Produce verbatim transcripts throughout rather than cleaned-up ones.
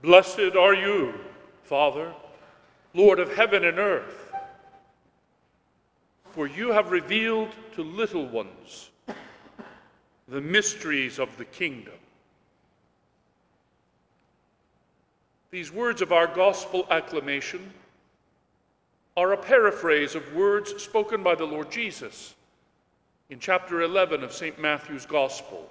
Blessed are you, Father, Lord of heaven and earth, for you have revealed to little ones the mysteries of the kingdom. These words of our gospel acclamation are a paraphrase of words spoken by the Lord Jesus in chapter eleven of Saint Matthew's Gospel.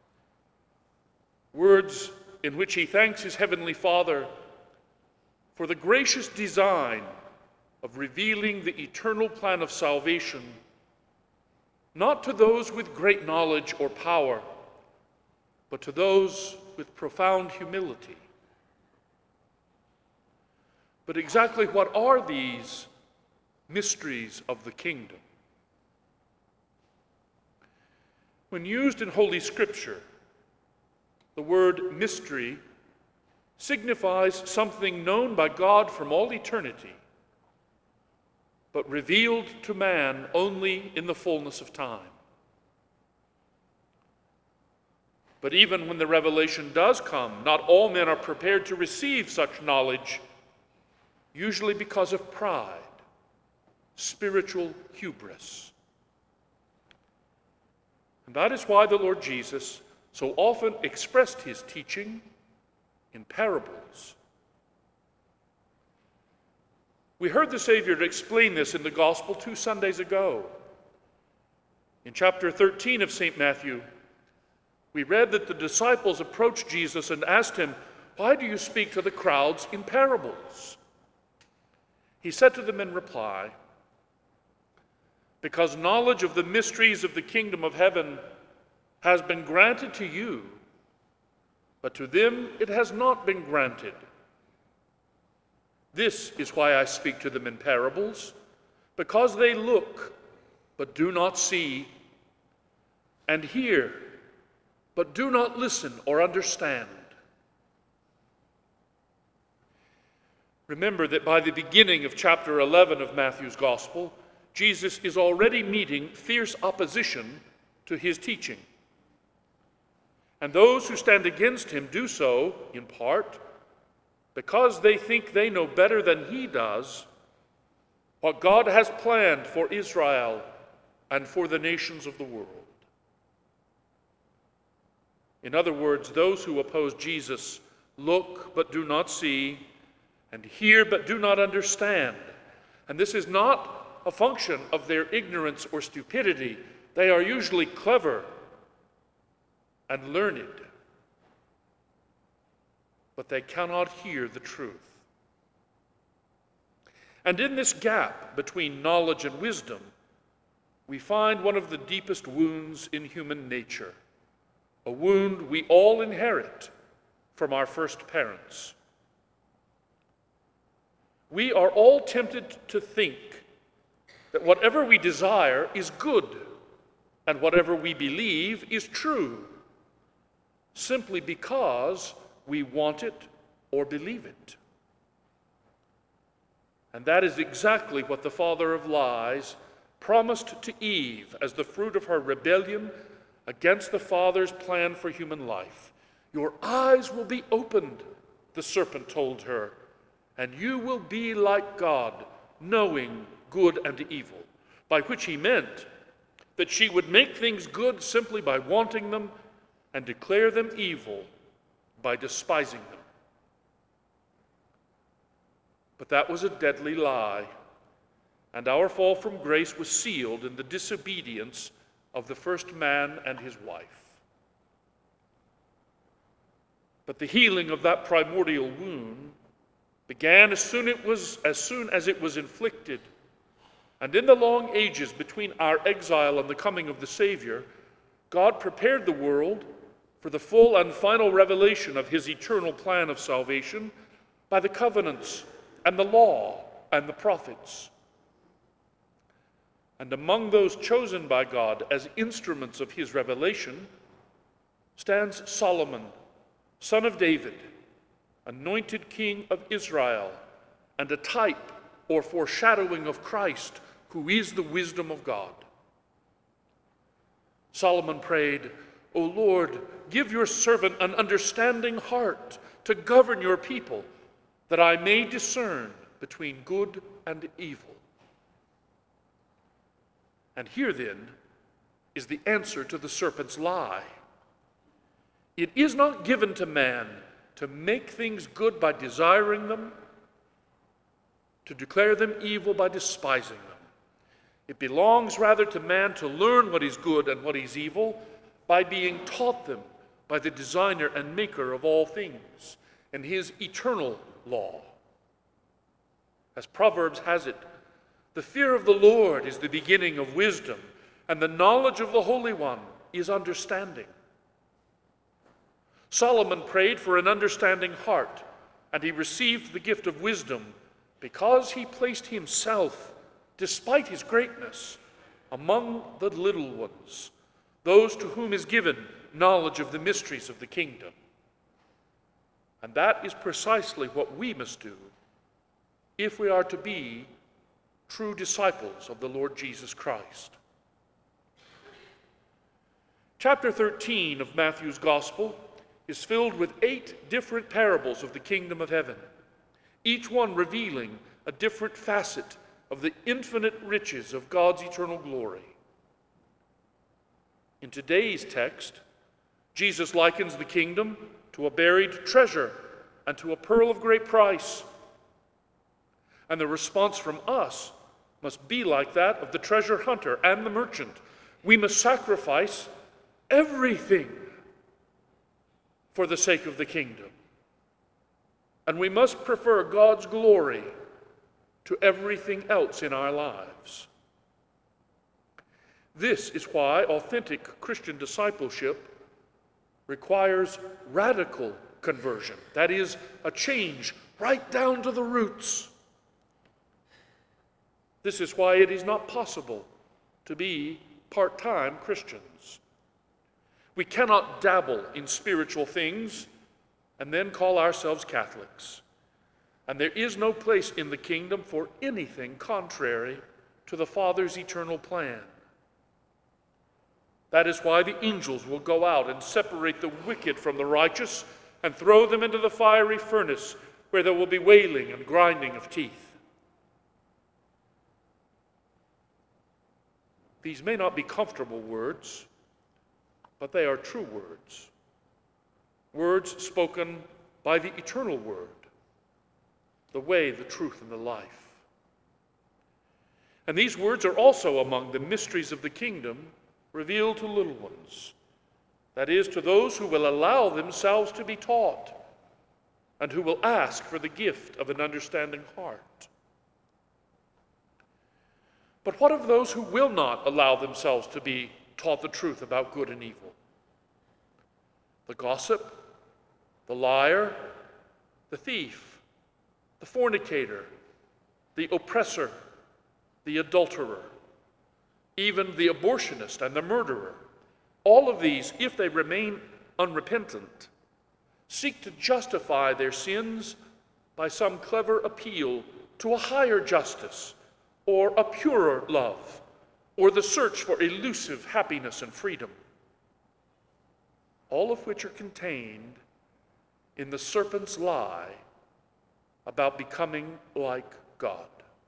Words in which he thanks his heavenly Father for the gracious design of revealing the eternal plan of salvation, not to those with great knowledge or power, but to those with profound humility. But exactly what are these mysteries of the kingdom? When used in Holy Scripture, the word mystery signifies something known by God from all eternity, but revealed to man only in the fullness of time. But even when the revelation does come, not all men are prepared to receive such knowledge, usually because of pride, spiritual hubris. And that is why the Lord Jesus so often expressed his teaching in parables. We heard the Savior explain this in the Gospel two Sundays ago. In chapter thirteen of Saint Matthew, we read that the disciples approached Jesus and asked him, "Why do you speak to the crowds in parables?" He said to them in reply, "Because knowledge of the mysteries of the kingdom of heaven has been granted to you, but to them it has not been granted. This is why I speak to them in parables, because they look but do not see, and hear but do not listen or understand." Remember that by the beginning of chapter eleven of Matthew's Gospel, Jesus is already meeting fierce opposition to his teaching. And those who stand against him do so, in part, because they think they know better than he does what God has planned for Israel and for the nations of the world. In other words, those who oppose Jesus look but do not see, and hear but do not understand. And this is not a function of their ignorance or stupidity. They are usually clever and learned, but they cannot hear the truth. And in this gap between knowledge and wisdom, we find one of the deepest wounds in human nature, a wound we all inherit from our first parents. We are all tempted to think that whatever we desire is good and whatever we believe is true, simply because we want it or believe it. And that is exactly what the father of lies promised to Eve as the fruit of her rebellion against the Father's plan for human life. "Your eyes will be opened," the serpent told her, "and you will be like God, knowing good and evil," by which he meant that she would make things good simply by wanting them and declare them evil by despising them. But that was a deadly lie, and our fall from grace was sealed in the disobedience of the first man and his wife. But the healing of that primordial wound began as soon, it was, as soon as it was inflicted, and in the long ages between our exile and the coming of the Savior, God prepared the world for the full and final revelation of his eternal plan of salvation by the covenants and the law and the prophets. And among those chosen by God as instruments of his revelation stands Solomon, son of David, anointed king of Israel, and a type or foreshadowing of Christ, who is the wisdom of God. Solomon prayed, O Lord, give your servant an understanding heart to govern your people, that I may discern between good and evil. And here then is the answer to the serpent's lie. It is not given to man to make things good by desiring them, to declare them evil by despising them. It belongs rather to man to learn what is good and what is evil by being taught them by the designer and maker of all things and his eternal law. As Proverbs has it, the fear of the Lord is the beginning of wisdom, and the knowledge of the Holy One is understanding. Solomon prayed for an understanding heart, and he received the gift of wisdom because he placed himself, despite his greatness, among the little ones, those to whom is given knowledge of the mysteries of the kingdom. And that is precisely what we must do if we are to be true disciples of the Lord Jesus Christ. Chapter thirteen of Matthew's Gospel is filled with eight different parables of the kingdom of heaven, each one revealing a different facet of the infinite riches of God's eternal glory. In today's text, Jesus likens the kingdom to a buried treasure and to a pearl of great price. And the response from us must be like that of the treasure hunter and the merchant. We must sacrifice everything for the sake of the kingdom. And we must prefer God's glory to everything else in our lives. This is why authentic Christian discipleship requires radical conversion. That is, a change right down to the roots. This is why it is not possible to be part-time Christians. We cannot dabble in spiritual things and then call ourselves Catholics. And there is no place in the kingdom for anything contrary to the Father's eternal plan. That is why the angels will go out and separate the wicked from the righteous and throw them into the fiery furnace, where there will be wailing and grinding of teeth. These may not be comfortable words, but they are true words. Words spoken by the eternal Word, the way, the truth, and the life. And these words are also among the mysteries of the kingdom revealed to little ones. That is, to those who will allow themselves to be taught and who will ask for the gift of an understanding heart. But what of those who will not allow themselves to be taught the truth about good and evil? The gossip, the liar, the thief, the fornicator, the oppressor, the adulterer, even the abortionist and the murderer. All of these, if they remain unrepentant, seek to justify their sins by some clever appeal to a higher justice, or a purer love, or the search for elusive happiness and freedom, all of which are contained in the serpent's lie about becoming like God.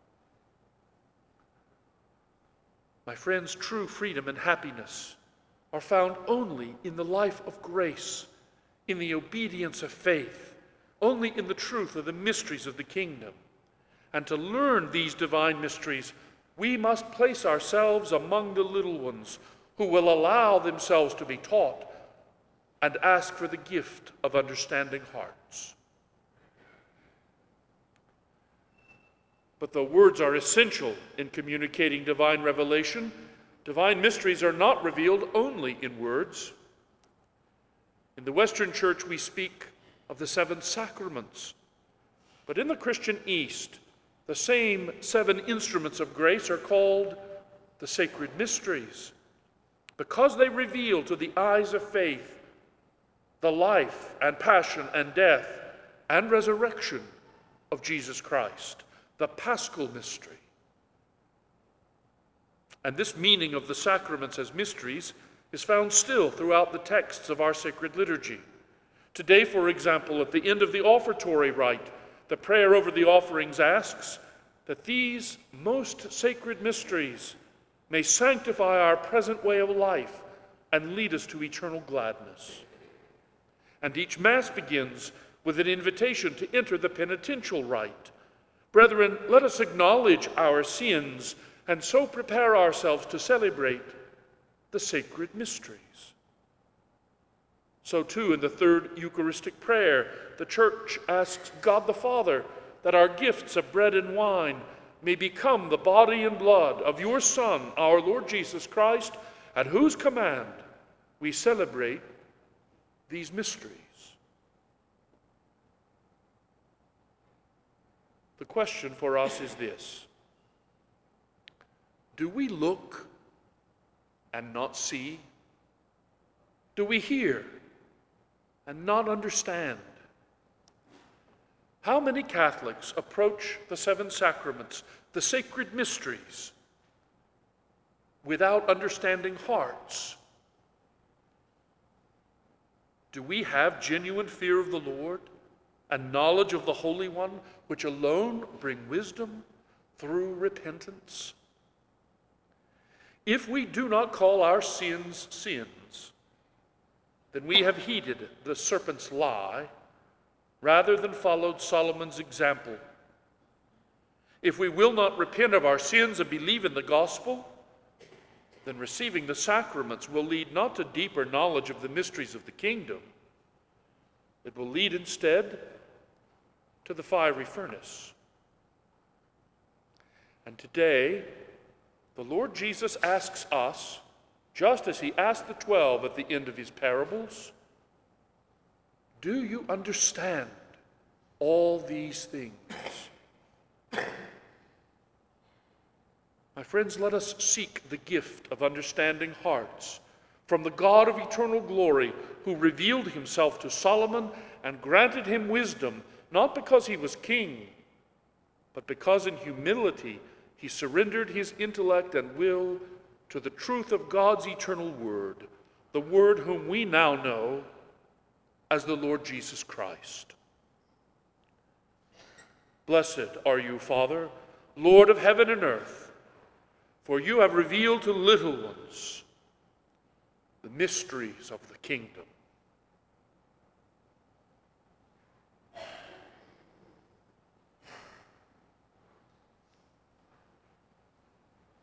My friends, true freedom and happiness are found only in the life of grace, in the obedience of faith, only in the truth of the mysteries of the kingdom. And to learn these divine mysteries, we must place ourselves among the little ones who will allow themselves to be taught and ask for the gift of understanding hearts. But though words are essential in communicating divine revelation, divine mysteries are not revealed only in words. In the Western Church, we speak of the seven sacraments. But in the Christian East, the same seven instruments of grace are called the sacred mysteries, because they reveal to the eyes of faith the life and passion and death and resurrection of Jesus Christ, the Paschal mystery. And this meaning of the sacraments as mysteries is found still throughout the texts of our sacred liturgy. Today, for example, at the end of the offertory rite, the prayer over the offerings asks that these most sacred mysteries may sanctify our present way of life and lead us to eternal gladness. And each Mass begins with an invitation to enter the penitential rite. Brethren, let us acknowledge our sins and so prepare ourselves to celebrate the sacred mysteries. So too, in the third Eucharistic prayer, the Church asks God the Father that our gifts of bread and wine may become the body and blood of your Son, our Lord Jesus Christ, at whose command we celebrate these mysteries. The question for us is this: do we look and not see? Do we hear and not understand? How many Catholics approach the seven sacraments, the sacred mysteries, without understanding hearts? Do we have genuine fear of the Lord and knowledge of the Holy One, which alone bring wisdom through repentance? If we do not call our sins sins, then we have heeded the serpent's lie rather than followed Solomon's example. If we will not repent of our sins and believe in the gospel, then receiving the sacraments will lead not to deeper knowledge of the mysteries of the kingdom. It will lead instead to the fiery furnace. And today, the Lord Jesus asks us, just as he asked the twelve at the end of his parables, do you understand all these things? My friends, let us seek the gift of understanding hearts from the God of eternal glory, who revealed himself to Solomon and granted him wisdom, not because he was king, but because in humility he surrendered his intellect and will to the truth of God's eternal word, the word whom we now know as the Lord Jesus Christ. Blessed are you, Father, Lord of heaven and earth, for you have revealed to little ones the mysteries of the kingdom.